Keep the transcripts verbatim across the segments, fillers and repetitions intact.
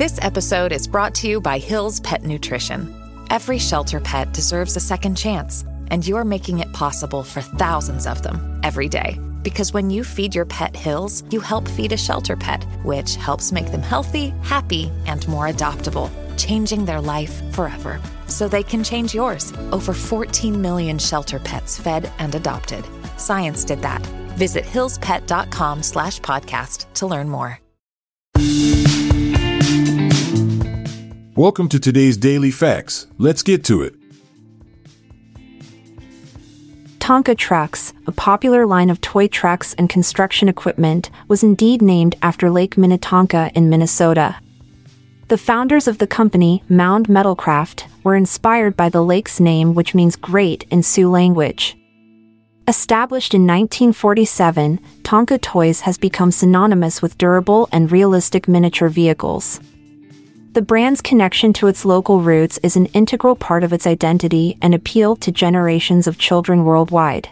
This episode is brought to you by Hill's Pet Nutrition. Every shelter pet deserves a second chance, and you're making it possible for thousands of them every day. Because when you feed your pet Hill's, you help feed a shelter pet, which helps make them healthy, happy, and more adoptable, changing their life forever. So they can change yours. Over fourteen million shelter pets fed and adopted. Science did that. Visit hillspet.com slash podcast to learn more. Welcome to today's Daily Facts. Let's get to it. Tonka Trucks, a popular line of toy trucks and construction equipment, was indeed named after Lake Minnetonka in Minnesota. The founders of the company, Mound Metalcraft, were inspired by the lake's name, which means great in Sioux language. Established in nineteen forty-seven, Tonka Toys has become synonymous with durable and realistic miniature vehicles. The brand's connection to its local roots is an integral part of its identity and appeal to generations of children worldwide.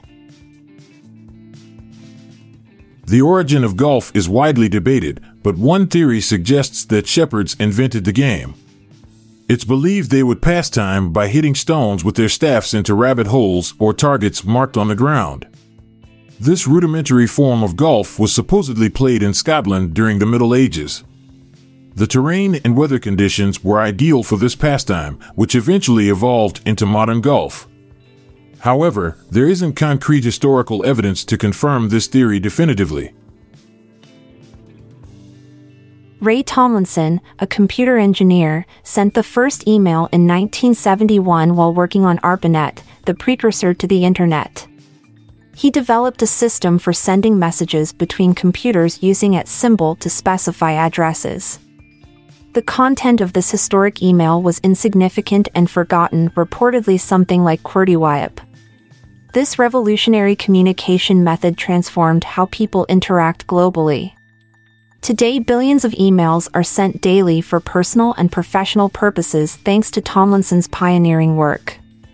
The origin of golf is widely debated, but one theory suggests that shepherds invented the game. It's believed they would pass time by hitting stones with their staffs into rabbit holes or targets marked on the ground. This rudimentary form of golf was supposedly played in Scotland during the Middle Ages. The terrain and weather conditions were ideal for this pastime, which eventually evolved into modern golf. However, there isn't concrete historical evidence to confirm this theory definitively. Ray Tomlinson, a computer engineer, sent the first email in nineteen seventy-one while working on ARPANET, the precursor to the Internet. He developed a system for sending messages between computers using at symbol to specify addresses. The content of this historic email was insignificant and forgotten, reportedly something like QWERTY. This revolutionary communication method transformed how people interact globally. Today, billions of emails are sent daily for personal and professional purposes thanks to Tomlinson's pioneering work.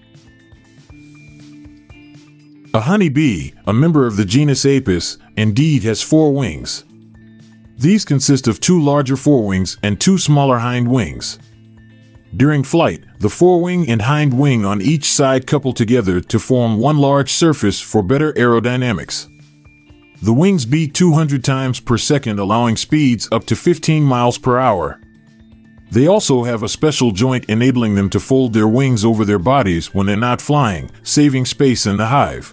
A honeybee, a member of the genus Apis, indeed has four wings. These consist of two larger forewings and two smaller hind wings. During flight, the forewing and hind wing on each side couple together to form one large surface for better aerodynamics. The wings beat two hundred times per second, allowing speeds up to fifteen miles per hour. They also have a special joint enabling them to fold their wings over their bodies when they're not flying, saving space in the hive.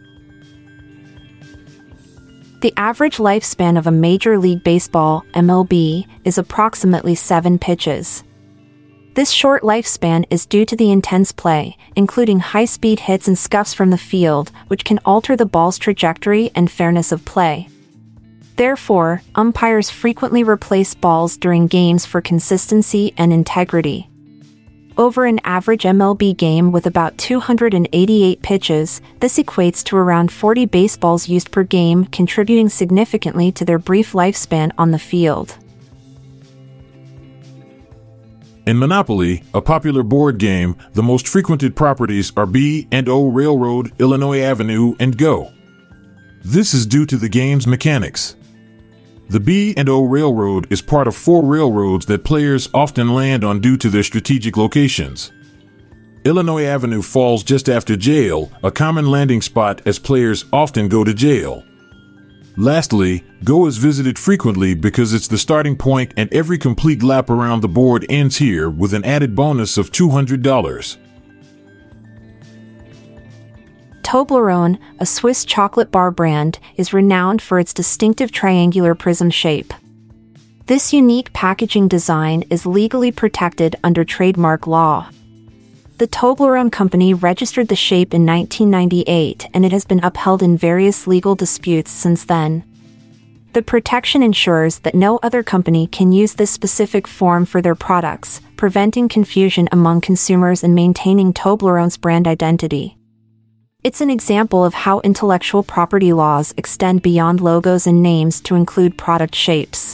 The average lifespan of a Major League Baseball, M L B, is approximately seven pitches. This short lifespan is due to the intense play, including high-speed hits and scuffs from the field, which can alter the ball's trajectory and fairness of play. Therefore, umpires frequently replace balls during games for consistency and integrity. Over an average M L B game with about two hundred eighty-eight pitches, this equates to around forty baseballs used per game, contributing significantly to their brief lifespan on the field. In Monopoly, a popular board game, the most frequented properties are B and O Railroad, Illinois Avenue, and Go. This is due to the game's mechanics. The B and O Railroad is part of four railroads that players often land on due to their strategic locations. Illinois Avenue falls just after jail, a common landing spot as players often go to jail. Lastly, Go is visited frequently because it's the starting point and every complete lap around the board ends here with an added bonus of two hundred dollars. Toblerone, a Swiss chocolate bar brand, is renowned for its distinctive triangular prism shape. This unique packaging design is legally protected under trademark law. The Toblerone Company registered the shape in nineteen ninety-eight, and it has been upheld in various legal disputes since then. The protection ensures that no other company can use this specific form for their products, preventing confusion among consumers and maintaining Toblerone's brand identity. It's an example of how intellectual property laws extend beyond logos and names to include product shapes.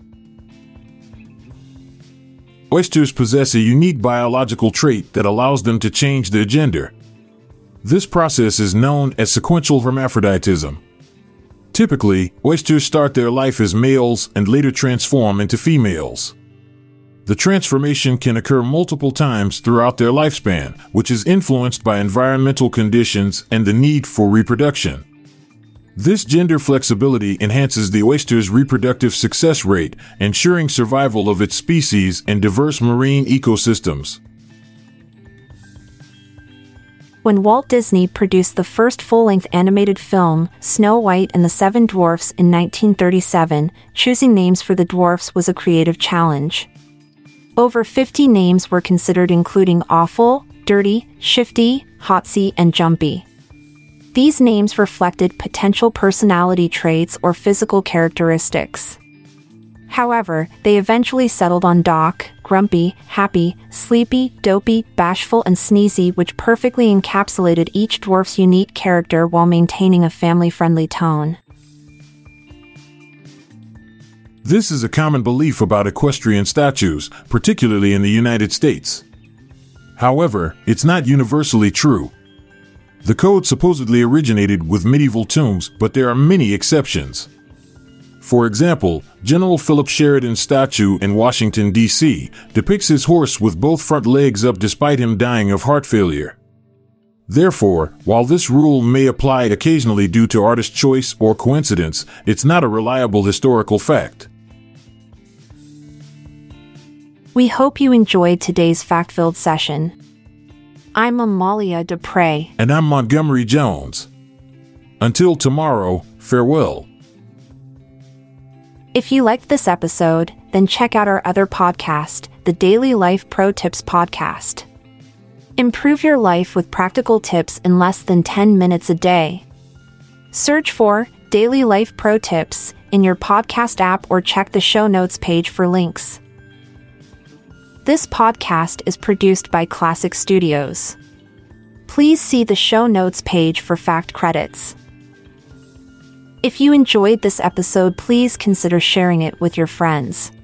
Oysters possess a unique biological trait that allows them to change their gender. This process is known as sequential hermaphroditism. Typically, oysters start their life as males and later transform into females. The transformation can occur multiple times throughout their lifespan, which is influenced by environmental conditions and the need for reproduction. This gender flexibility enhances the oyster's reproductive success rate, ensuring survival of its species and diverse marine ecosystems. When Walt Disney produced the first full-length animated film, Snow White and the Seven Dwarfs, in nineteen thirty-seven, choosing names for the dwarfs was a creative challenge. Over fifty names were considered, including Awful, Dirty, Shifty, Hotsy, and Jumpy. These names reflected potential personality traits or physical characteristics. However, they eventually settled on Doc, Grumpy, Happy, Sleepy, Dopey, Bashful, and Sneezy, which perfectly encapsulated each dwarf's unique character while maintaining a family-friendly tone. This is a common belief about equestrian statues, particularly in the United States. However, it's not universally true. The code supposedly originated with medieval tombs, but there are many exceptions. For example, General Philip Sheridan's statue in Washington, D C depicts his horse with both front legs up despite him dying of heart failure. Therefore, while this rule may apply occasionally due to artist choice or coincidence, it's not a reliable historical fact. We hope you enjoyed today's fact-filled session. I'm Amalia Dupre. And I'm Montgomery Jones. Until tomorrow, farewell. If you liked this episode, then check out our other podcast, the Daily Life Pro Tips Podcast. Improve your life with practical tips in less than ten minutes a day. Search for Daily Life Pro Tips in your podcast app or check the show notes page for links. This podcast is produced by Classic Studios. Please see the show notes page for fact credits. If you enjoyed this episode, please consider sharing it with your friends.